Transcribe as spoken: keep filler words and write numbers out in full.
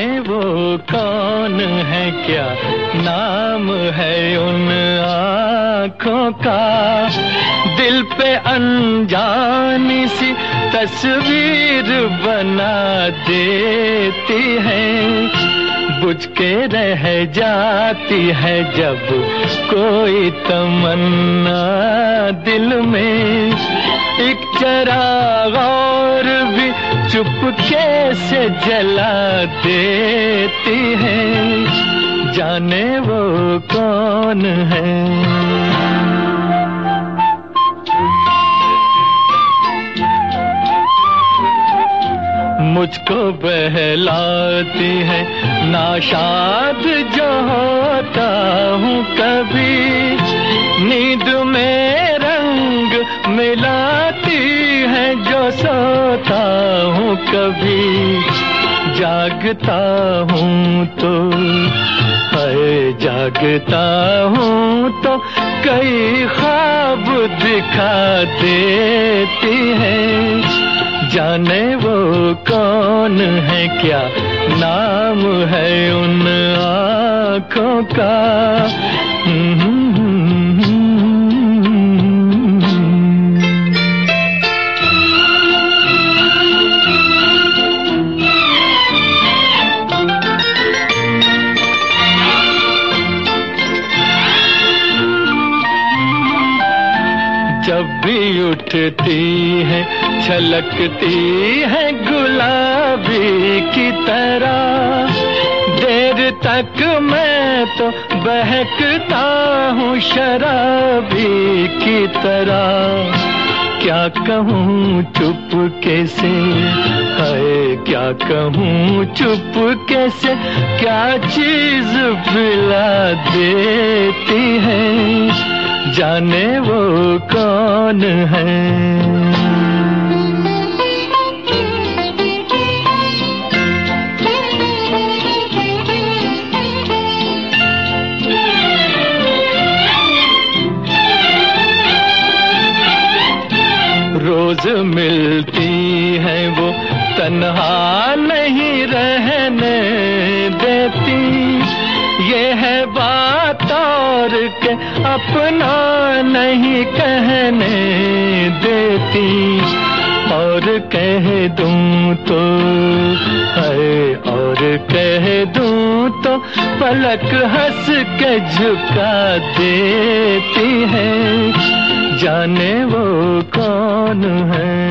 जाने वो कौन है, क्या नाम है उन आँखों का। दिल पे अनजानी सी तस्वीर बना देती है, बुझ के रह जाती है जब कोई तमन्ना दिल में। एक चिराग और भी चुपके से जला देती है, जाने वो कौन है। मुझको बहलाती है नाशाद जो होता हूँ कभी, नींद में रंग मिलाती है जो सोता हूँ कभी। जागता हूँ तो है, जागता हूँ तो कई ख्वाब दिखा देती है, जाने वो कौन है, क्या नाम है उन आँखों का। जब भी उठती है छलकती है गुलाबी की तरह, देर तक मैं तो बहकता हूँ शराबी की तरह। क्या कहूँ चुपके से है, क्या कहूँ चुपके से, क्या चीज पिला देती है, जाने वो कौन है। रोज मिलती है वो तन्हा नहीं रहने देती, ये है बात और के अपना नहीं कहने देती। और कह दूं तो है, और कह दूं तो पलक हंस के झुका देती है, जाने वो कौन है।